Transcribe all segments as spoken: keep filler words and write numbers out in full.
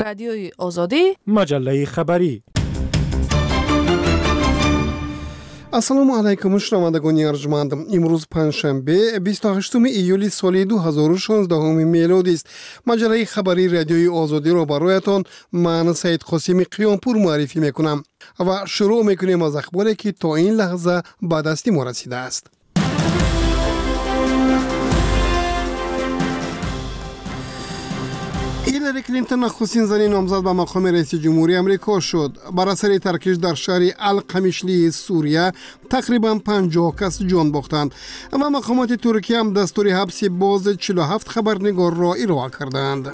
رادیوی آزادی، مجله خبری. السلام علیکم شنوندگان ارجمند. امروز پنجشنبه بیست و هشتم ایولی سال دو هزار و شانزده میلادی است. مجله خبری رادیوی آزادی را برایتان من سید قاسمی قیامپور معرفی میکنم و شروع میکنیم از اخباری که تا این لحظه به دست ما رسیده است. هیلاری کلینتون نخستین زن نامزد به مقام رئیس جمهوری آمریکا شد. بر اثر ترکش در شهر القمیشلی سوریه تقریبا پنجاه کس جان باختند و مقامات ترکیه هم دستور حبس باز چهل و هفت خبرنگار را اجرا کردند.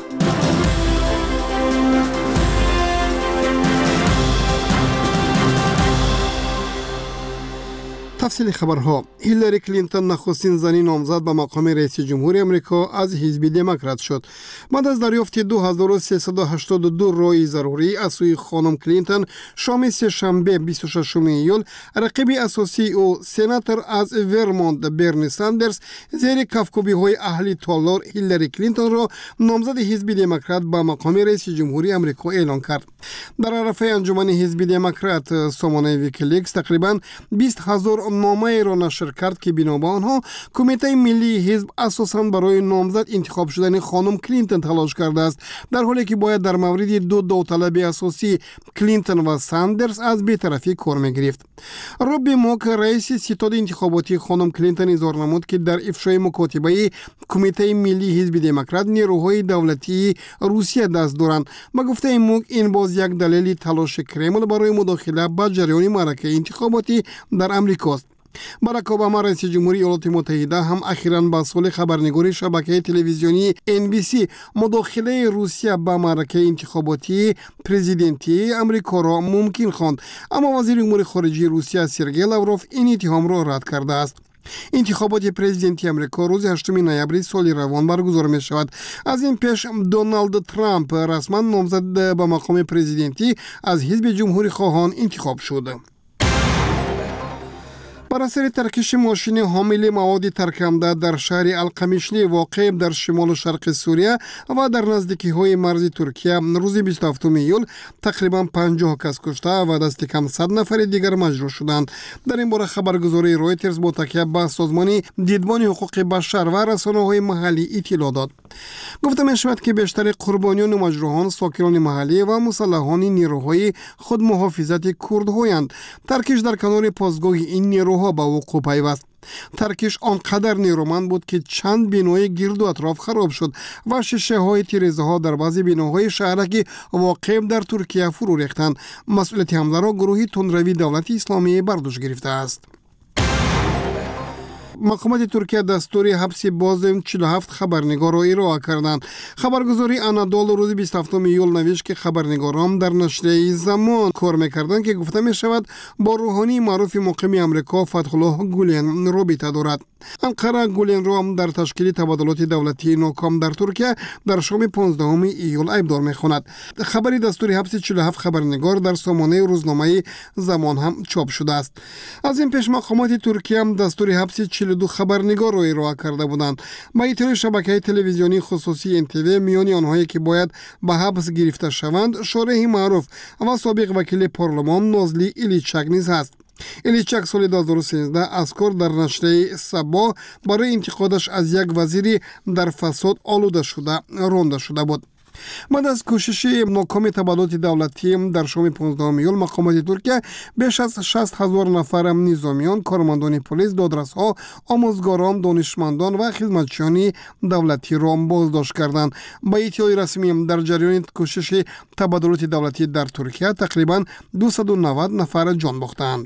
تفصیل خبرها. هیلاری کلینتون نخستین زنی نامزد به مقام رئیس جمهوری آمریکا از حزب دموکرات شد. بعد از دریافت دو هزار و سیصد و هشتاد و دو رای ضروری از سوی خانم کلینتون، شام سه‌شنبه بیست و ششم ایول رقیب اساسی او سناتور از ورمونت برنی ساندرز زیر کفکوبی‌های اهل تالار هیلاری کلینتون را نامزد حزب دموکرات به مقام رئیس جمهوری آمریکا اعلام کرد. در عرفه انجمن حزب دموکرات سامانه ویکیلیکس تقریبا بیست هزار نامه را نشر کرد که بنا به آنها کمیته ملی حزب اساساً برای نامزد انتخاب شدن خانم کلینتون تلاش کرده است، در حالی که باید در مورد دو داوطلب اساسی کلینتون و ساندرز از بی‌طرفی کار می‌گرفت. روبی موک رئیس ستاد انتخاباتی خانم کلینتون اظهار نمود که در افشای مکاتبه کمیته ملی حزب دموکرات نیروهای دولتی روسیه دست دارند. با گفته موک این باز یک دلیل تلاش کرمل برای مداخله به جریان معرکه انتخاباتی در آمریکا است. باراک اوباما رئیس جمهوری ایالات متحده هم اخیراً با سال خبرنگاری شبکه تلویزیونی ان بی سی مداخله روسیه به معرکه انتخاباتی پرزیدنتی آمریکا را ممکن خواند، اما وزیر امور خارجه روسیه سرگئی لاوروف این اتهام را رد کرده است. انتخابات پرزیدنتی آمریکا روز هشتم نوامبر سال روان برگزار می شود. از این پیش دونالد ترامپ رسما نامزد به مقام پرزیدنتی از حزب جمهوری خواهان انتخاب شد. بر اثر ترکش ماشین حامل مواد ترکنده در شهر القمیشلی واقع در شمال و شرق سوریه و در نزدیکی های مرز ترکیه روز بیست و هفتم ایول تقریبا پنجاه کس کشته و دست کم صد نفر دیگر مجروح شدند. در این باره خبرگزاری رویترز با تکیه به سازمان دیدبان حقوق بشر و رسانه‌های محلی اطلاع داد. گفته می شود که بیشتر قربانیان و مجروحان ساکنان محلی و مسلحان نیروهای خود محافظت کردهایند. ترکش در کنار پاسگاه این نیروها به وقوع پیوست. ترکش آنقدر نیرومند بود که چند بینای گرد و اطراف خراب شد و شیشه های تیرزه ها در بعضی بیناهای شهرک واقع در ترکیه فرو ریختند. مسئولیت حمله را گروهی تندروی دولت اسلامی بر دوش گرفته است. مقامات ترکیه دستور حبس باز چهل و هفت خبرنگار را اجرا کردند. خبرگزاری آنادول روز بیست و هفتم ایول نوشت که خبرنگاران در نشریه زمان کار می‌کردند که گفته می‌شود با روحانی معروف مقیم آمریکا فتح‌الله گولن رابطه دارد. انقره گولن را هم در تشکیل تبادلات دولتی ناکام در ترکیه در شام پانزدهم ایول عیبدار می‌خواند. خبری دستور حبس چهل و هفت خبرنگار در سامانه روزنامه زمان هم چاپ شده است. از این پیش مقامات ترکیه هم دستور حبس چهل و دو خبرنگار را اجرا کرده بودند. با اطلاع شبکه تلویزیونی خصوصی ان تی وی میان آنهایی که باید به حبس گرفته شوند شارح معروف و سابق وکیل پارلمان نازلی ایلیچک نیز است. ایلیچک سال دو هزار و سیزده از کار در نشریه سبا برای انتقادش از یک وزیر در فساد آلوده شده رانده شده بود. بعد از کوشش ناکام تبادلات دولتی در شام پانزدهم ایول مقامات ترکیه بیش از شصت هزار نفر نظامیان، کارمندان پلیس، دادرس‌ها، آموزگاران، دانشمندان و خدمتچیان دولتی را بازداشت کردند. با اطلاع رسمی در جریان کوشش تبادلات دولتی در ترکیه تقریبا دویست و نود نفر جان باختند.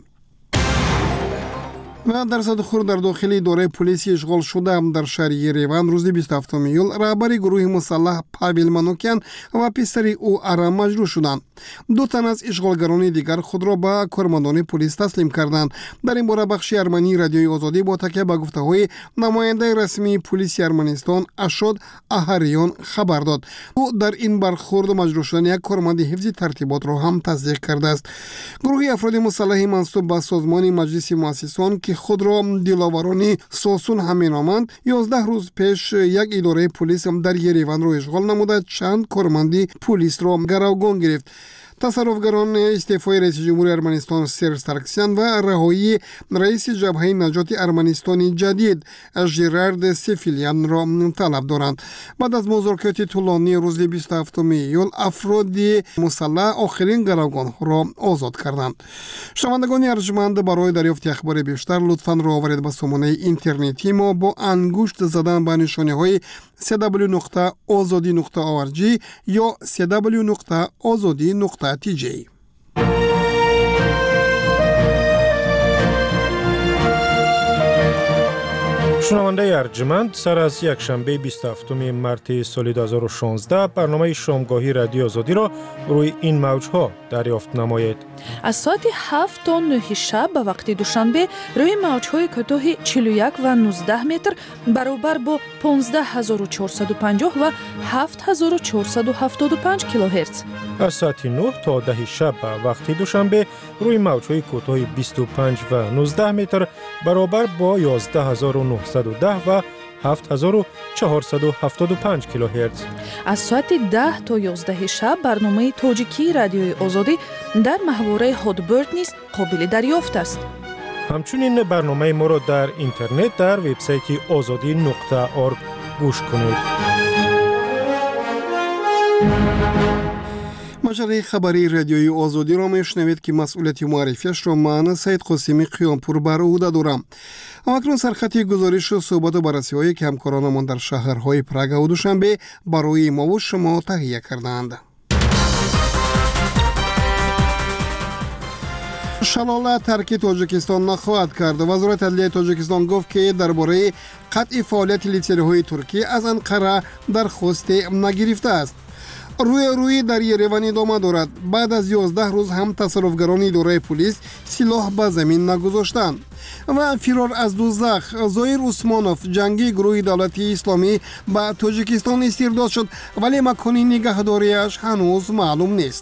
و در صدخور در داخل اداره پلیس اشغال شده هم در شهر یریوان روز بیست و هفتم ایول رهبر گروه مسلح پاویل مانوکیان و پسر او آرام مجروح شدند. دو تن از اشغالگران دیگر خود را به کارمندان پلیس تسلیم کردند. در این باره بخش ارمنی رادیوی آزادی با تکیه به گفته‌های نماینده رسمی پلیس ارمنستان اشاد اهریان خبر داد. او در این برخورد مجروح شدن یک کارمند حفظ ترتیبات را هم تصدیق کرده است. گروه افراد مسلح منسوب به سازمان مجلس مؤسسان که خود را دلاورانی ساسون هم مینامند. یازده روز پیش یک اداره پلیس در یریوان را اشغال نموده چند کارمندی پلیس را گروگان گرفت. تصرفگران استعفای رئیس جمهور ارمنستان سرژ سارکسیان و رهایی رئیس جبهه نجات ارمنستان جدید ژرارد سفیلیان را طلب دارند. بعد از مذاکرات طولانی روز بیست و هفتم ایول افراد مسلح آخرین گروگان را آزاد کردند. شنوندگان ارجمند، برای دریافت اخبار بیشتر لطفاً را آورید به سامانه اینترنتی ما با انگشت زدن به نشانه‌های سی دبلیو نقطه آزادی نقطه او ار جی یا سی دبلیو نقطه آزادی نقطه تی جی. شنونده ارجمند، سر از یک شنبه بیست و هفتم مارس سال دو هزار و شانزده برنامه شامگاهی رادیو آزادی را روی این موج‌ها دریافت نمایید. از ساعت هفت تا نه شب به وقت دوشنبه روی موج‌های کوتاه چهل و یک و نوزده متر برابر با پانزده هزار و چهارصد و پنجاه و هفت هزار و چهارصد و هفتاد و پنج کیلوهرتز. از ساعت نه تا ده شب به وقت دوشنبه روی موج‌های کوتاه بیست و پنج و نوزده متر برابر با یازده هزار و نهصد و ده و هفت هزار و چهارصد و هفتاد و پنج کیلوهرتز. از ساعت ده تا یازده شب برنامه تاجیکی رادیوی آزادی در محوره هادبرد نیز قابل دریافت است. همچنین برنامه ما را در اینترنت در وبسایت آزادی نقطه اورگ گوش کنید. مجله خبری رادیوی آزادی را میشنوید که مسئولیت معرفیش را من سید قاسمی قیامپور بر عهده دارم. اکنون سرخط گزارش و صحبت و بررسی هایی که همکارانمان در شهرهای پراگ و دوشنبه برای ما و شما تهیه کردند. شلاله ترک تاجیکستان نخواهد کرد. وزارت عدلیه تاجیکستان گفت که درباره قطع فعالیت لیتسی‌های ترکیه از انقره درخواست نگرفته است. روی روی در یریوان ادامه دارد. بعد از یازده روز هم تصرفگران اداره پلیس سلاح به زمین نگذاشتند. و فرار از دوزخ ظاهر عثمانوف جنگی گروه دولتی اسلامی به تاجیکستان استرداد شد، ولی مکان نگهداریش هنوز معلوم نیست.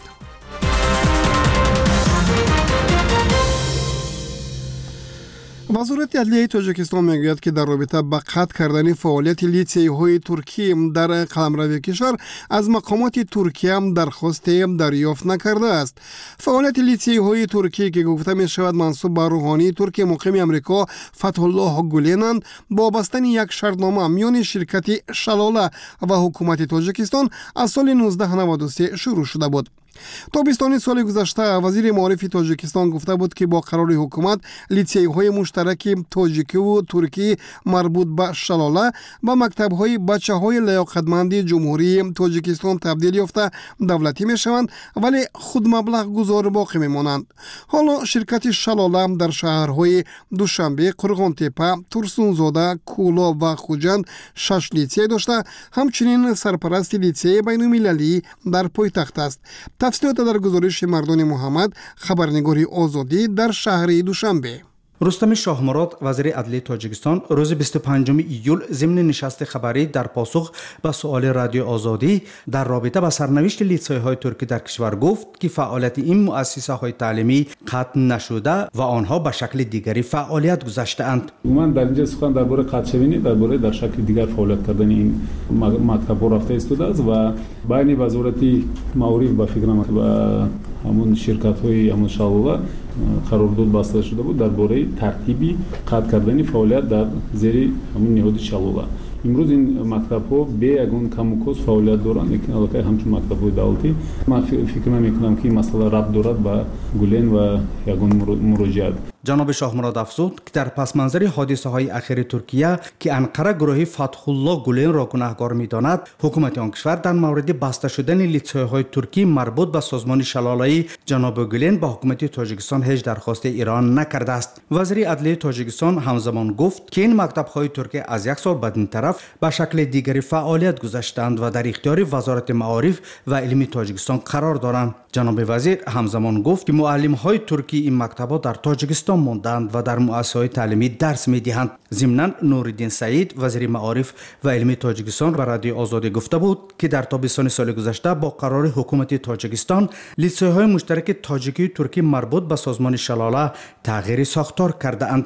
وزارت عدلیه تاجیکستان میگوید که در رابطه با قطع کردن فعالیت لیتسی‌های ترکیه در قلمرو کشور از مقامات ترکیه هم درخواست دریافت نکرده است. فعالیت لیتسی‌های ترکیه که گفته می شود منسوب به روحانی ترک مقیم امریکا فتح الله گلینند، با بستن یک شرطنامه میان شرکت شلاله و حکومت تاجیکستان از سال نوزده نود و سه شروع شده بود. تابستان سال گذشته وزیر معارف تاجیکستان گفته بود که با قرار حکومت لیتسی‌های مشترک تاجیکی و ترکی مربوط به شلاله و مکتب‌های بچه‌های لیاقتمند جمهوری تاجیکستان تبدیل یافته دولتی می‌شوند، ولی خود مبلغ گذار باقی می‌مانند. حالا شرکت شلاله در شهرهای دوشنبه، قرغانتپه، ترسونزاده، کولا و خوجند شش لیتسی داشته. همچنین سرپرست لیتسی بین‌المللی در پایتخت است. تفصیلات در گزارش مردان محمد، خبرنگاری آزادی در شهر دوشنبه. رستم شاهمراد وزیر عدلیه تاجیکستان روز بیست و پنجم ایول ضمن نشست خبری در پاسخ به سوال رادیو آزادی در رابطه با سرنوشت لیتسی‌های ترکی در کشور گفت که فعالیت این مؤسسه‌های تعلیمی قطع نشده و آنها به شکل دیگری فعالیت گذاشته‌اند. من در اینجا سخن درباره قطع شوینی درباره در شکل دیگر فعالیت کردن این مکتب‌ها رفته ایستاده است و بین وزارت معارف به فکر و همون شرکت‌های همون شلاله قرارداد بسته شده بود درباره ترتیبی قطع کردن فعالیت در زیر همون نهاد شلاله. امروز این مکتب‌ها به یگان کم و کاست فعالیت دارند، لیکن البته همچون مکتب‌های دولتی من فکر نمی‌کنم که این مسئله ربط دارد به گلین و یگان مراجعت. جناب شاهمراد افزود که در پس منظر حادثه های اخیر ترکیه که انقره گروه فتح الله گلین را گناهکار می‌داند، حکومت آن کشور در مورد بسته شدن لیتسی‌های ترکی مربوط به سازمان شلاله‌ای جناب گلین به حکومت تاجیکستان هیچ درخواست ایران نکرده است. وزیر عدلیه تاجیکستان همزمان گفت که این مکتب‌های ترکی از یک سال بعد این طرف به شکل دیگری فعالیت گذاشتند و در اختیار وزارت معارف و علم تاجیکستان قرار دارند. جناب وزیر همزمان گفت که معلم‌های ترکی این مکتب‌ها در تاجیکستان ماندند و در مؤسسه‌های تعلیمی درس می‌دهند. ضمناً نورالدین سعید وزیر معارف و علم تاجیکستان به رادیو آزادی گفته بود که در تابستان سال گذشته با قرار حکومت تاجیکستان لیتسی‌های مشترک تاجیکی و ترکی مربوط به سازمان شلاله تغییر ساختار کرده اند.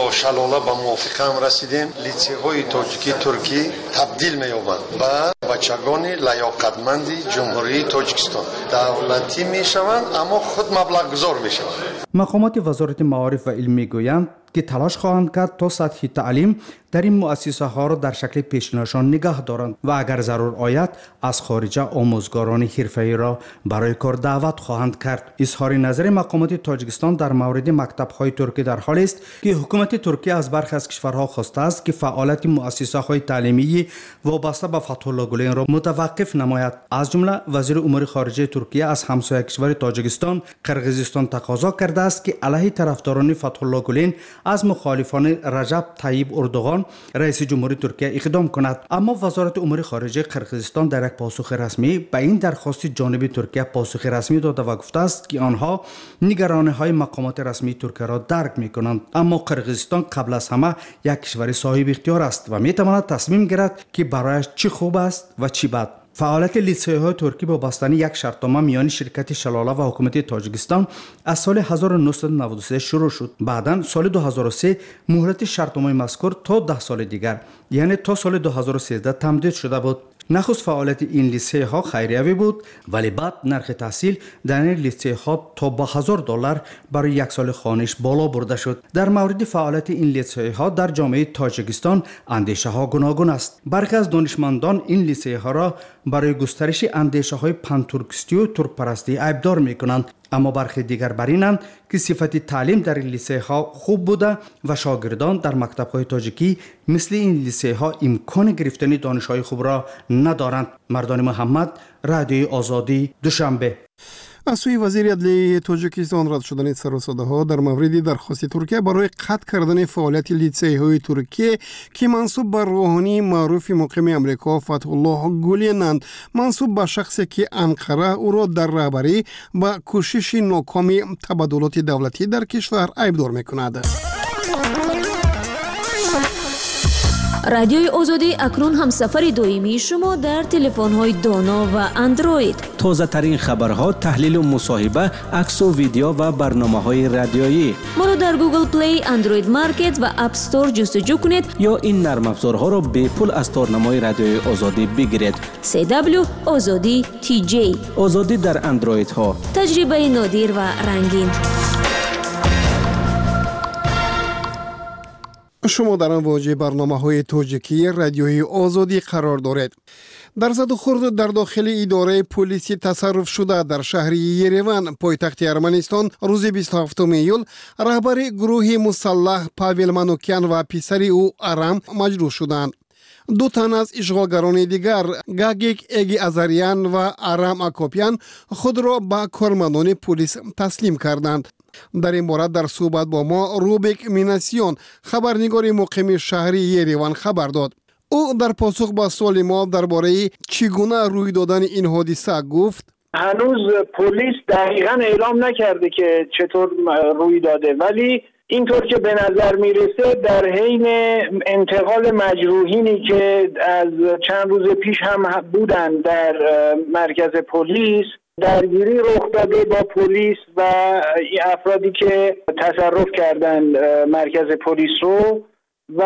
با شلاله به موافقه هم رسیدیم. لیسی‌های تاجیکی ترکی تبدیل می‌یابند به بچگان لیاقتمند جمهوری تاجیکستان. دولتی میشوند اما خود مبلغ گذار میشوند. مقامات وزارت معارف و علم میگویند که تلاش خواهند کرد تا سطح تعلیم در این مؤسسه ها را در شکل پیشنشان نگاه دارند و اگر ضرور آید از خارج آموزگاران حرفه‌ای را برای کار دعوت خواهند کرد. اظهار نظر مقامات تاجیکستان در مورد مکتب‌های ترکی در حالی است که حکومت ترکیه از برخی از کشورها خواسته است که فعالیت مؤسسه‌های تعلیمی وابسته به فتح الله گلین را متوقف نماید. از جمله وزیر امور خارجه ترکیه از همسایه کشور تاجیکستان قرقیزستان تقاضا کرده است که علیه طرفداران فتح الله گلین از مخالفان رجب طیب اردوغان رئیس جمهوری ترکیه اقدام کند. اما وزارت امور خارجه قرقیزستان در یک پاسخ رسمی به این درخواست جانب ترکیه پاسخ رسمی داده و گفته است که آنها نگرانی‌های مقامات رسمی ترکیه را درک می‌کنند، اما قرقیزستان قبل از همه یک کشور صاحب اختیار است و می‌تواند تصمیم گیرد که برایش چی خوب است و چی بد. فعالیت لیسی‌های ترکی با بستن یک شرطنامه میان شرکت شلاله و حکومت تاجیکستان از سال هزار و نهصد و نود و سه شروع شد. بعداً سال دو هزار و سه مهلت شرطنامه مذکور تا ده سال دیگر یعنی تا سال دو هزار و سیزده تمدید شده بود. نخست فعالیت این لیسه ها خیریوی بود، ولی بعد نرخ تحصیل در این لیسه ها تا با هزار دلار برای یک سال خوانش بالا برده شد. در مورد فعالیت این لیسه ها در جامعه تاجیکستان اندیشه ها گوناگون است. برخی از دانشمندان این لیسه ها را برای گسترش اندیشه های پنتورکستی و ترک پرستی عیبدار می کنند، اما برخی دیگر بر اینند که صفت تعلیم در این لیسه ها خوب بوده و شاگردان در مکتب های تاجیکی مثل این لیسه ها امکان گرفتن دانش های خوب را ندارند. مردان محمد، رادیوی آزادی، دوشنبه. از سوی وزیر عدلیه تاجیکستان رد شدن سر و صداها در مورد درخواست ترکیه برای قطع کردن فعالیت لیسه‌های ترکیه که منسوب به روحانی معروف مقیم امریکا فتح الله گلینند، منسوب به شخصی که انقره او را در رهبری به کوشش ناکام تبادلات دولتی در کشور عیبدار می‌کند. رادیوی آزادی اکنون هم سفر دائمی شما در تلفن‌های دانا و اندروید. تازه ترین خبرها، تحلیل و مصاحبه، عکس و ویدیو و برنامه‌های رادیویی. ما را در گوگل پلی، اندروید مارکت و اپ استور جستجو کنید یا این نرم افزارها را به پول از تارنمای رادیوی آزادی بگیرید. سی دبلیو آزادی تی جی. آزادی در اندروید ها. تجربه نادر و رنگین. شما در امواج برنامه‌های تاجیکی رادیوی آزادی قرار دارید. در زد و خورد در داخل اداره پلیس تصرف شده در شهر یریوان پایتخت ارمنستان روز بیست و هفتم ایول رهبر گروه مسلح پاول مانوکیان و پسر او آرام مجروح شدند. دو تن از اشغالگران دیگر گاگیک ایگی ازاریان و آرام اکوپیان خود را به کارمندان پلیس تسلیم کردند. در این باره در صحبت با ما روبیک میناسیون خبرنگار مقیم شهر یریوان خبر داد. او در پاسخ به سوال ما درباره چگونه روی دادن این حادثه گفت: هنوز پلیس دقیقاً اعلام نکرده که چطور روی داده، ولی اینطور که به نظر میرسه در حین انتقال مجروحینی که از چند روز پیش هم بودن در مرکز پلیس درگیری رخ داده با پلیس و افرادی که تصرف کردن مرکز پلیس رو و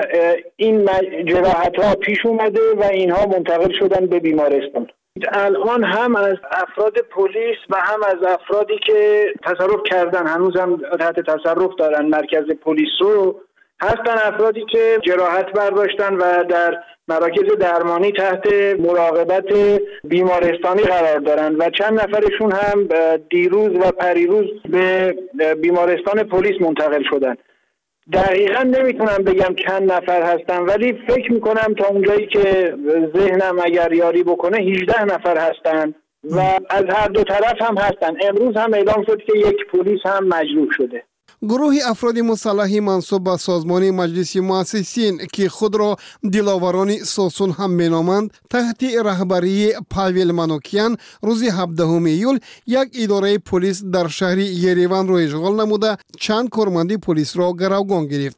این جراحت ها پیش اومده و اینها منتقل شدن به بیمارستان. الان هم از افراد پلیس و هم از افرادی که تصرف کردن هنوز هم تحت تصرف دارن مرکز پلیس رو هستن افرادی که جراحت برداشتن و در مراکز درمانی تحت مراقبت بیمارستانی قرار دارن و چند نفرشون هم دیروز و پریروز به بیمارستان پلیس منتقل شدن. دقیقا نمیتونم بگم چند نفر هستن، ولی فکر میکنم تا اونجایی که ذهنم اگر یاری بکنه هجده نفر هستن و از هر دو طرف هم هستن. امروز هم اعلام شد که یک پلیس هم مجروح شده. گروه افراد مسلحی منسوب به سازمان مجلس مؤسسین که خود را دلاوران ساسون هم مینامند تحت رهبری پاول مانوکیان روز هفدهم ایول یک اداره پلیس در شهر یریوان را اشغال نموده چند کارمند پلیس را گروگان گرفت.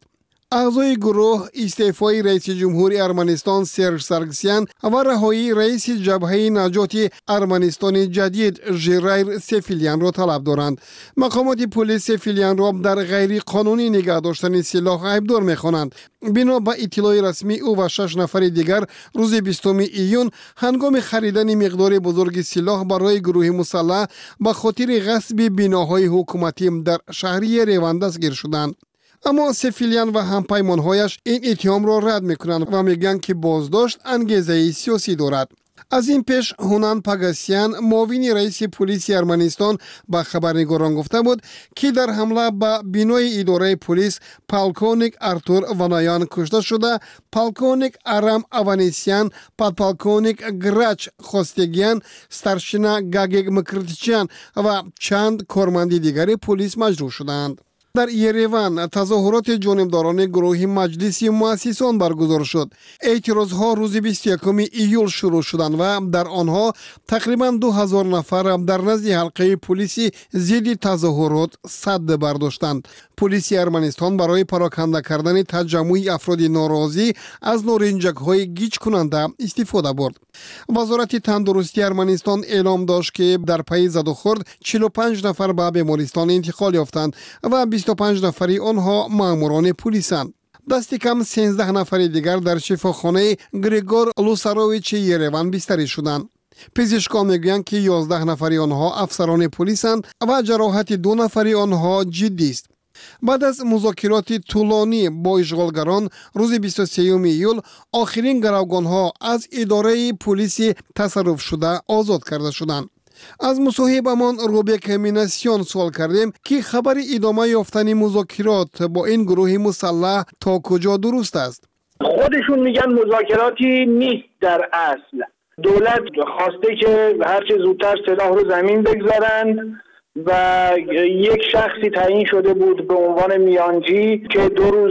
اعضای گروه استعفای رئیس جمهوری ارمنستان سرژ سارگسیان و رهایی رئیس جبهه نجات ارمنستان جدید ژیرایر سفیلیان را طلب دارند. مقامات پلیس سفیلیان را در غیر قانونی نگاه داشتن سلاح عیبدار می‌خوانند. بنا به اطلاع رسمی او و شش نفر دیگر روز بیستم ایون هنگام خریدن مقدار بزرگ سلاح برای گروه مسلح به خاطر غصب بناهای حکومتی در شهری ریوان دستگیر شدند. اما سفیلیان و همپیمانهایش این اتهام را رد میکنند و میگن که بازداشت انگیزه سیاسی دارد. از این پیش هونان پگاسیان معاون رئیس پلیس ارمنستان به خبرنگاران گفته بود که در حمله به بینای اداره پلیس پالکونیک ارتور ونایان کشته شده، پالکونیک ارام اوانیسیان، پالکونیک گراچ خواستگیان، سترشنا گاگیگ مکرتچیان و چند کارمند دیگر پلیس مجروح شدند. در یریوان تظاهرات جانبداران گروه مجلس مؤسسان برگزار شد. اعتراضها روز بیست و یکم ایول شروع شدند و در آنها تقریبا دو هزار نفر در نزد حلقه پلیس ضد تظاهرات سد برداشتند. پلیس ارمنستان برای پراکنده کردن تجمع افراد ناراضی از نارنجک‌های گیج کننده استفاده برد. وزارت تندرستی ارمنستان اعلام داشت که در پی زد و خورد چهل و پنج نفر به بیمارستان انتقال یافتند و بیست و پنج نفری آنها ماموران پلیسند. دست کم سیزده نفر دیگر در شفاخانه گریگور لوساروویچ یریوان بستری شدند. پزشکان میگویند که یازده نفری آنها افسران پلیسند و جراحت دو نفری آنها جدی است. بعد از مذاکرات طولانی با اشغالگران روز بیست و سوم ایول آخرین گروگانها از اداره پلیس تصرف شده آزاد کرده شدند. از مصاحبمان روبک میناسیون سوال کردیم که خبر ادامه یافتن مذاکرات با این گروه مسلح تا کجا درست است. خودشون میگن مذاکراتی نیست در اصل. دولت خواسته که هرچه زودتر سلاح رو زمین بگذارند و یک شخصی تعیین شده بود به عنوان میانجی که دو روز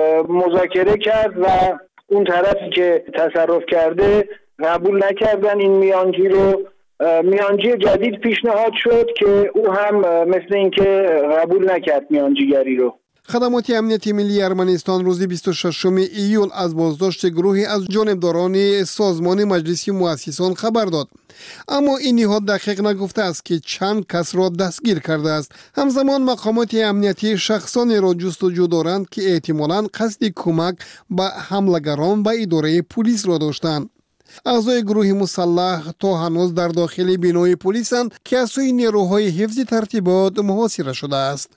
مذاکره کرد و اون طرفی که تصرف کرده قبول نکردن این میانجی رو. میانجی جدید پیشنهاد شد که او هم مثل اینکه قبول نکرد میانجیگری رو. خدمات امنیتی ملی ارمنستان روز بیست و ششم ایول از بازداشت گروهی از جانبداران سازمان مجلس مؤسسان خبر داد. اما این نهاد دقیق نگفته است که چند کس را دستگیر کرده است. همزمان مقامات امنیتی شخصانی را جستجو دارند که احتمالاً قصد کمک به حملگران و اداره پلیس را داشتند. اعضای گروه مسلح تا هنوز در داخل بینای پلیسند که از سوی نیروهای حفظ ترتیبات محاصره شده است.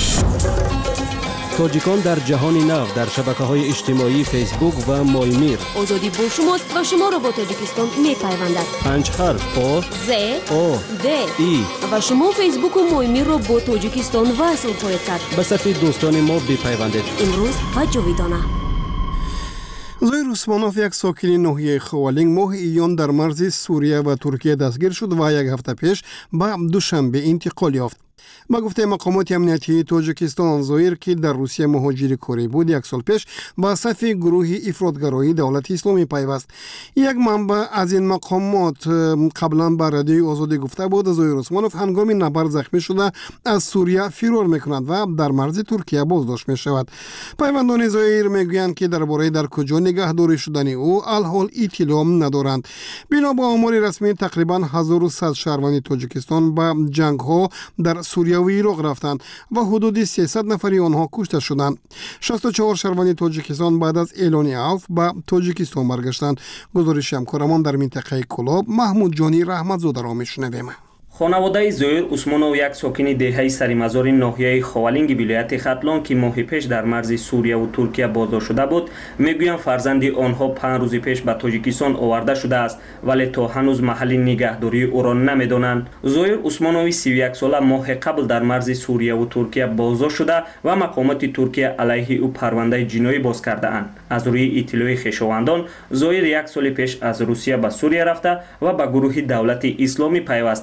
تاجیکان در جهان نو در شبکه‌های اجتماعی فیسبوک و مایمیر. آزادی با شماست و شما را با تاجیکستان می‌پیوندد. پنج حرف آ ز آ د ای و شما فیسبوک و مایمیر را با تاجیکستان وصل خواهید کرد. به صفحه دوستان ما بپیوندید. امروز و جاویدانه. زویر عثمانوف یک ساکن ناحیه خوالینگ ماه ایون در مرز سوریه و ترکیه دستگیر شد و یک هفته پیش به دوشنبه انتقال یافت. با گفته مقامات امنیتی تاجیکستان زویر که در روسیه مهاجر کاری بود یک سال پیش با صف گروه افراطگرایی دولت اسلامی پیوست. یک منبع از این مقامات قبلا به رادیوی آزادی گفته بود زویر عثمانوف هنگام نبرد زخمی شده از سوریه فرار میکند و در مرز ترکیه بازداشت می شود. پیوندان زویر میگویند که درباره در کجا نگهداری شدن او الحال اطلاع ندارند. بنا به آمار رسمی تقریبا هزار و صد شهروند تاجیکستان به جنگ ها در سوریه و عراق رفتند و حدود سیصد نفری آنها کشته شدند. شصت و چهار شهروند تاجیکستان بعد از اعلان عفو به تاجیکستان برگشتند. گزارش همکارمان در منطقه کلاب محمود جانی رحمتزاده را میشنویم. خانواده زویر عثمانوف یک ساکن دهه سرمزار ناحیه خوالینگ ولایت ختلان که ماه پیش در مرز سوریه و ترکیه بازداشت شده بود میگویند فرزند آنها پنج روز پیش به تاجیکستان آورده شده است ولی تا هنوز محل نگهداری او را نمیدانند. زویر عثمانوف سی و یک ساله ماه قبل در مرز سوریه و ترکیه بازداشت شده و مقامات ترکیه علیه او پرونده جنایی باز کرده اند. از روی اطلاع خویشاوندان زویر یک سال پیش از روسیه به سوریه رفته و به گروه دولت اسلامی پیوسته است.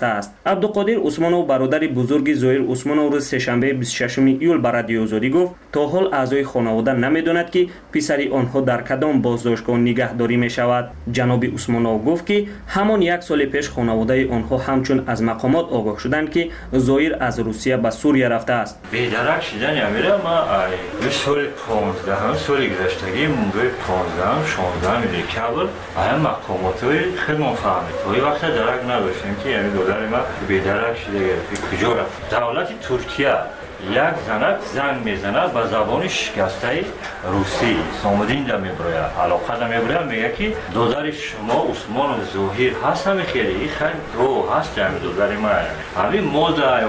عبدالقادر عثمانов برادر بزرگ زهیر عثمانov روز سه‌شنبه بیست و ششم ایول به رادیو آزادی گفت تا حال اعضای خانواده نمیداند که پسر آنها در کدام بازداشتگاه نگهداری می شود. جناب عثمانov گفت که همان یک سال پیش خانواده آنها همچون از مقامات آگاه شدند که زهیر از روسیه به سوریه رفته است. بی‌درک شدن امیره ما دو سال پانزده هم سال گذشتگی موقع پانزده هم شانزده هم میده کابل آیا مقامات های خیلی مفهمید های وقت درک نداشتیم که یعنی دلار ما بی‌درک شده گرفت کجا رفت. دولت ترکیه یک زنک زنگ میزنه به زبان شکسته روسی سامدین دا میبروید علاقه دا میبروید میگه که دادر شما عثمان زهیر هست همی خیلی این خیلی رو هست جمعی دادر ما همی ما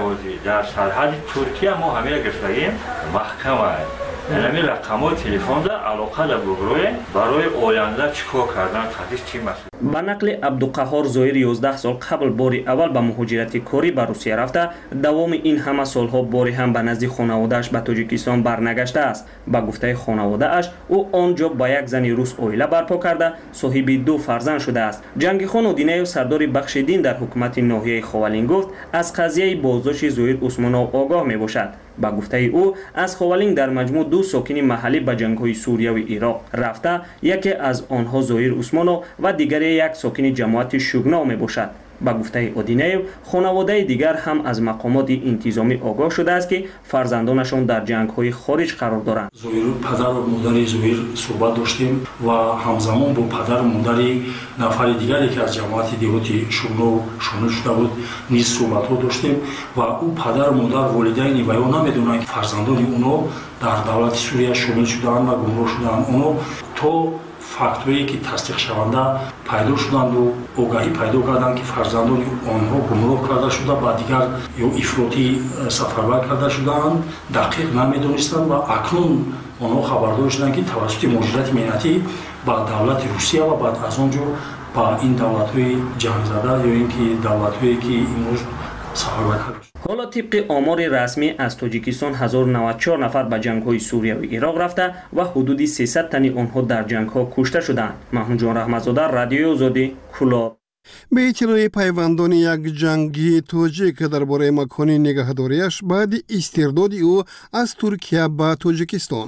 در سرحد ترکیه ما همی را گرفتگیم محکمه یعنی رقم های تلفن دا علاقه دا بگروید برای آینده چیکار کردن خطیش چی مسئله. به نقل عبدالقهار زهیر یازده سال قبل باری اول به مهاجرت کاری به روسیه رفته دوام این همه سالها باری هم به نزد خانواده‌اش به تاجیکستان برنگشته است. به گفته خانواده‌اش او آنجا با یک زن روس عائله برپا کرده صاحب دو فرزند شده است. جنگی خان اودینیو سردار بخشیدین در حکومت ناحیه خوالین گفت از قضیه بازداشت زهیر عثمانov آگاه می باشد. با گفته او از خوالین در مجموع دو ساکن محلی به جنگ‌های سوریه و عراق رفته، یکی از آنها زهیر عثمانov و دیگری یک ساکن جماعت شوگنا می باشد. با گفته اودینیو خانواده دیگر هم از مقامات انتظامی آگاه شده است که فرزندانشان در جنگ‌های خارج قرار دارند. زهیر پدر و مادر زهیر صحبت داشتیم و همزمان با پدر و مادر نفر دیگری که از جماعت دیوتی شوگنا شامل شده بود نیز صحبت داشتیم و او پدر و مادر والدین و یا نمیدونن که فرزندان اونو در دولت سوریه شامل شدند و گمراه شدند. اونو تو فاکتوری که تصدیق شونده پیدا شدند و آگاهی پیدا کردند که فرزندان آنها گمراه کرده شده و دیگر یا افراطی سفربر کرده شدند دقیق نمیدونستند و اکنون آنها خبردار شدند که توسط مهاجرت ملتی با دولت روسیه و بعد از آنجا با این دولت‌های جنگ زده یا اینکه دولت‌هایی که امروز سفربر کرده. حالا طبق آمار رسمی از تاجیکستان هزار و نود و چهار نفر به جنگ‌های سوریه و عراق رفته و حدود سیصد تن آنها در جنگ‌ها کشته شدند. محمود جان رحمت‌زاده، رادیوی آزادی، کلاب. به اطلاع پیوندان یک جنگی تاجیک درباره مکان نگهداریش بعد استرداد او از ترکیه به تاجیکستان.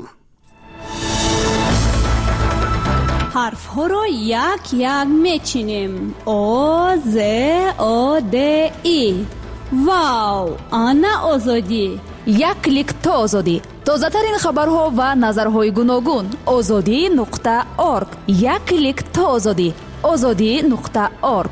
حرف ها را یک یک میچینیم. او ز او د ای. واو، آنا آزادی. یک کلیک تا آزادی. تازه ترین خبرها و نظرهای گوناگون. آزادی نقطه ارگ. یک کلیک تا آزادی. آزادی نقطه ارگ.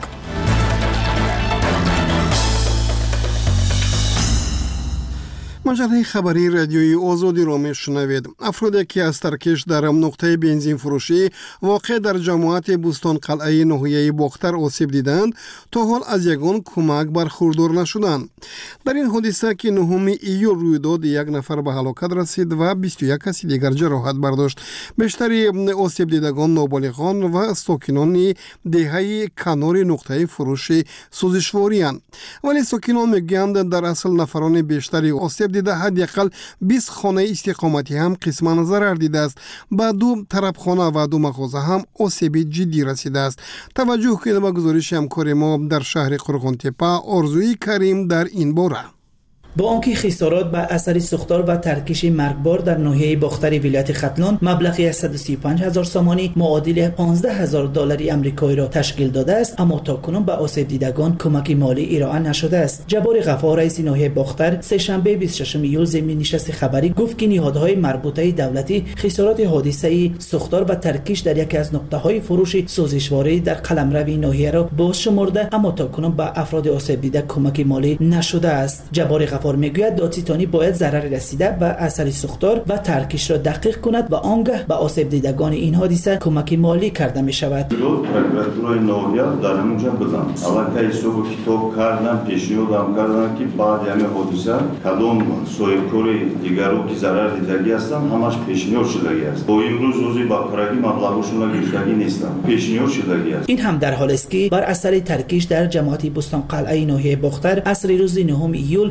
مجله خبری رادیوی آزادی را میشنوید. افرادی که از ترکش در نقطه بنزین فروشی واقع در جماعت بوستان قلعه ناحیه باختر آسیب دیدند تا حال از یگان کمک برخوردار نشدند. در این حادثه که نهم ایول روی داد یک نفر به هلاکت رسید و بیست و یک کسی دیگر جراحت برداشت. بیشتری آسیب دیدگان نابالغان و ساکنان دهه کنار نقطه فروش سوزشواری‌اند. ولی ساکنان میگویند در اصل نفران بیشتری آسیب دیده حداقل بیست خانه استقامتی هم قسما ضرر دیده است. با دو طرف خانه و دو مغازه هم آسیب جدی رسیده است. توجه کنید به گزارش همکار ما در شهر قرغن‌تپه آرزوی کریم در این باره. با آنکه خسارات به اثر سوختار و ترکش مرگبار در ناحیه باختر ولایت ختلان مبلغی صد و سی و پنج هزار سامانی معادل پانزده هزار دلاری آمریکایی را تشکیل داده است، اما تاکنون به آسیب دیدگان کمک مالی ارائه نشده است. جبار غفار رئیس ناحیه باختر سه‌شنبه بیست و ششم ایول ضمن نشست خبری گفت که نهادهای مربوطه دولتی خسارات حادثه سوختار و ترکش در یکی از نقطه‌های فروش سوزشواری در قلمرو ناحیه را باز شمرده، اما تاکنون به افراد آسیب دیده کمک مالی نشده است. جبار غفار میگوید دادستانی باید ضرر رسیده به اثر سوختار و ترکش را دقیق کند و آنگاه به آسیب دیدگان این حادثه کمک مالی کرده می شود. پروکوراتورای ناحیه در همونجا بودم. علاقه حساب کتاب کردم، پیشنهاد کردم که بعد همه حادثه کدام سویکوری دیگرو که ضرر دیدگی هستن همش پیشنهاد شدگی است. با امروز روزی با پراگی مبلغشون گرفتگی نیستن. پیشنهاد شدگی است. این هم در حالی است که بر اثر ترکش در جماعت بوستان قلعه ناحیه باختر عصر روز نهم ایول علی خان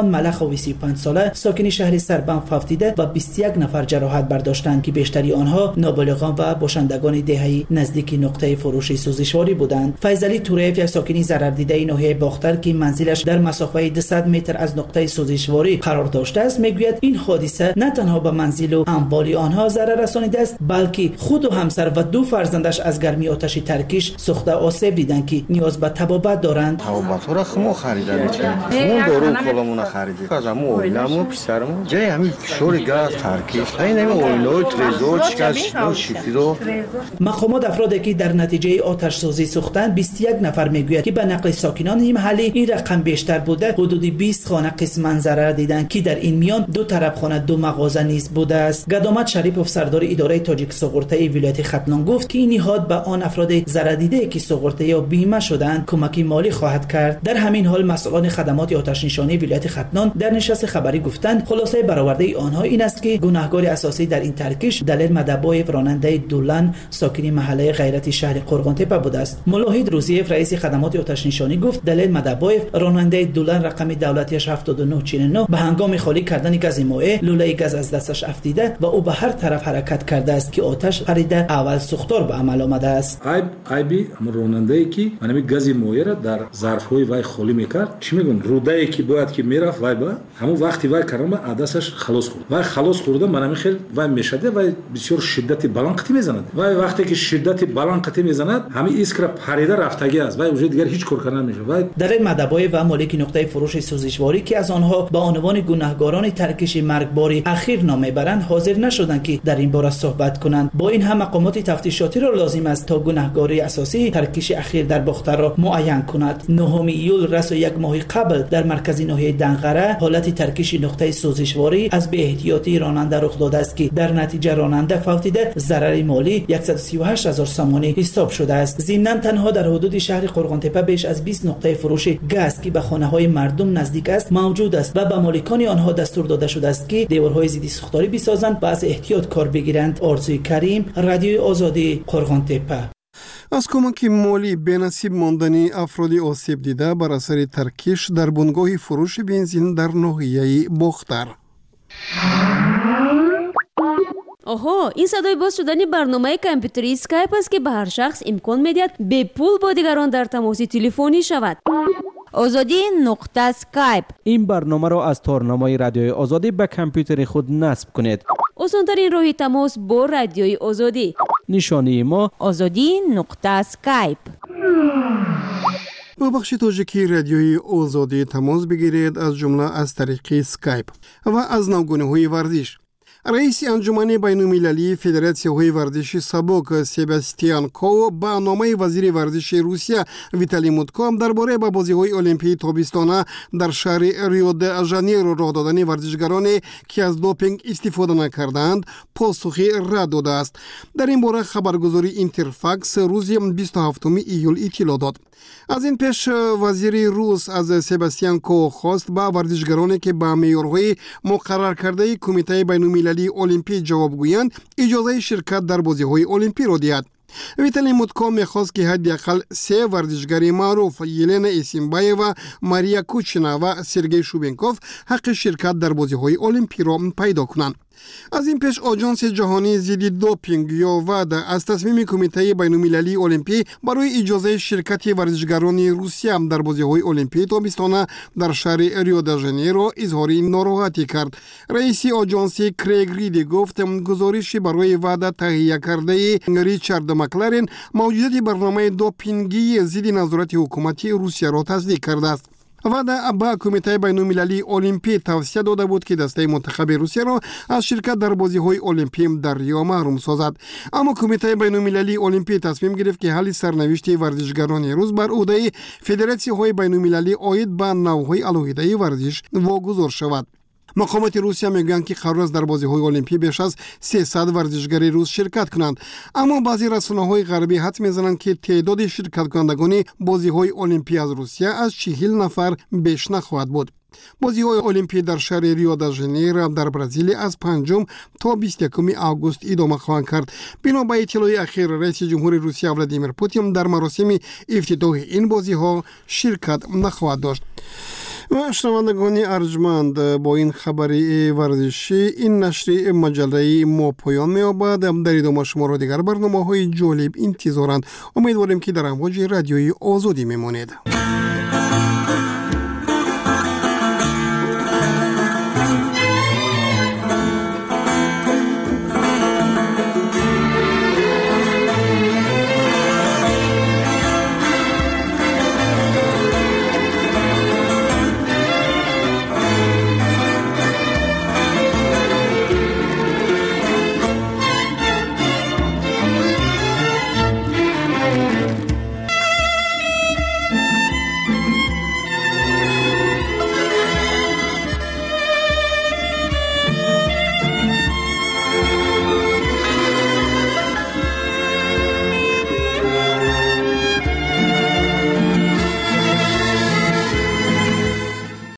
سلطان ملخوی سی و پنج ساله ساکن شهر سربن فافتیده و بیست و یک نفر جراحت برداشتند که بیشتری آنها نابالغان و باشندگان دهه‌ای نزدیک نقطه فروش سوزشواری بودند. فیضعلی توریف یک ساکن ضرردیده ناحیه باختر که منزلش در مسافه دویست متر از نقطه سوزشواری قرار داشته است میگوید این حادثه نه تنها به منزل و اموال آنها ضرر رسانیده است بلکه خود و همسر و دو فرزندش از گرمی آتش ترکیش سوخته آسیب دیدند که نیاز به طبابت دارند. طبابت را خمو خریدن چه اون دارو کلامون خریدیم از همون اویلمو پسرمو جای همین فشار گاز ترکیش این همین اویلای ترزور چیکار شیفیرو. مقامات افرادی که در نتیجه آتش سوزی سوختند بیست و یک نفر میگوید که به نقل ساکنان این محله این رقم بیشتر بوده. حدود بیست خانه قسما ضرر دیدند که در این میان دو طرف خانه دو مغازه نیز بوده است. گدامت شریپوف سردار اداره تاجیک سوغورته ولایت ختلان گفت که این نهاد به آن افراد ضرر دیده که سوغورته یا بیمه شدند کمک مالی خواهد کرد. در همین حال مسئولان خدمات آتش نشانی ولایت ختلان در نشست خبری گفتند خلاصه برآورده آنها این است که گناهکار اساسی در این ترکیش دلیل مدبایف راننده دولن ساکن محله غیرتی شهر قرغانتپه بوده است. ملاحد روزیف رئیس خدمات آتش نشانی گفت دلیل مدبایف راننده دولن رقم دولتیش هفتاد و نه چهل و نه به هنگام خالی کردن گاز مایع لوله گاز از دستش افتیده و او به هر طرف حرکت کرده است که آتش پریده اول سوختار به عمل آمده است. عیب عیبی راننده که منمی گاز مایع را در ظرف های وای خالی میکرد چی میگن روده که باید که میرفت وای با همون وقتی وای کردم دستش خلاص خورد وای خلاص خورده منمی خیلی وای میشده وای بسیار شدت بلند قطی میزند وای وقتی که شدت بلند قطی میزند همین اسکرا پریده رفتگی است وای وجود دیگر هیچ کار کردن نمیشه. وای در مدبای و مالک نقطه فروش سوزشواری که از آنها با عنوان گناهکاران ترکیش مرگباری اخیر نام میبرند حاضر نشدند که در این باره صحبت کنند. با این هم مقامات تفتیشاتی را لازم است تا گناهکاری اساسی ترکیش اخیر در باختر را معین کند. نهم ایول رس یک ماه قبل در مرکز ناحیه دنقره حالت ترکیش نقطه سوزشواری از بی احتیاطی راننده رخ داده است که در نتیجه راننده فوتیده ضرر مالی صد و سی و هشت هزار سامانی حساب شده است. ضمناً تنها در حدود شهر قرغانتپه بیش از بیست نقطه فروش گاز که به خانه های مردم نزدیک است موجود است و به مالکان آنها دستور داده شده است که دیوارهای ضد سوختاری بسازند و از احتیاط کار بگیرند. آرزوی کریم، رادیوی آزادی، قرغانتپه. از کمک مالی بنصیب ماندنی افراد آسیب دیده بر اثر ترکیش در بنگاه فروش بنزین در ناحیه باختر. آها این صدای باز شدن برنامه کامپیوتری اسکایپ است که به هر شخص امکان میدهد به پول با دیگران در تماس تلفنی شود. آزادی نقطه اسکایپ. این برنامه را از تارنمای رادیوی آزادی به کامپیوتر خود نصب کنید. آسان‌ترین راه تماس با رادیوی آزادی. نشانی ما آزادی نقطه اسکایپ. با بخش تاجیکی رادیوی آزادی تماس بگیرید از جمله از طریق اسکایپ و از نوگونه‌های ورزش. رئیس انجمن بین‌المللی فدراسیون ورزش سبک سباستیان کو با نامه وزیر ورزش روسیه ویتالی مودکو درباره با بازی‌های المپیک تابستانه در شهر ریو د ژانیرو راه دادن ورزشکارانی که از دوپینگ استفاده نکردند پاسخی رد داده است. در این باره خبرگزاری اینترفاکس روز بیست و هفتم ایول اطلاع داد. از این پیش وزیر روس از سباستیان کو خواست با ورزشکارانی که با معیارهای مقرر کرده کمیته بین‌المللی المپیک جواب گویند اجازه شرکت در بازی‌های المپیک را دهد. ویتالی مودکو می‌خواست که حداقل سه ورزشکار معروف یلنا اسیمبایوا، ماریا کوچینا و سرگئی شوبنکوف حق شرکت در بازی‌های المپیک را پیدا کنند. از این پیش آژانس جهانی ضد دوپینگ یا وادا از تصمیم کمیته بین‌المللی المپیک برای اجازه شرکت ورزشکاران روسیه در بازی‌های المپیک تابستانه در شهر ریو د ژانیرو اظهار ناراحتی کرد. رئیس آژانس کریگ ریدی گفت گزارشی برای وادا تهیه کرده ریچارد مکلارن موجودیت برنامه دوپینگی ضد نظارت حکومتی روسیه را تصدیق کرده است. وادا با کمیته بین‌المللی المپیک توصیه داده بود که دسته منتخب روسیه را از شرکت در بازی‌های المپیک در ریو محروم سازد. اما کمیته بین‌المللی المپیک تصمیم گرفت که حل سرنوشت ورزشکاران روس بر عهده فدراسیون‌های بین‌المللی عاید به نوع‌های علاهیده ورزش واگذار شود. مقامات روسیه میگویند که قرار است در بازی‌های المپیک بیش از سیصد ورزشکار روس شرکت کنند، اما بعضی رسانه‌های غربی حدس می‌زنند که تعداد شرکت کنندگان بازی‌های المپیک از روسیه از چهل نفر بیش نخواهد بود. بازی‌های المپیک در شهر ریو د ژانیرو در برزیل از پنجم تا بیست و یکم آگوست ادامه خواهند کرد. بنا به اطلاع اخیر رئیس جمهور روسیه ولادیمیر پوتین در مراسم افتتاح این بازی‌ها شرکت نخواهد داشت. و شنوندگان ارجمند، با این خبری ورزشی این نشر مجله ما پایان می‌یابد. در ادامه شما را دیگر برنامه‌های جالب انتظارند. امیدواریم که در امواج رادیویی آزادی میمانید.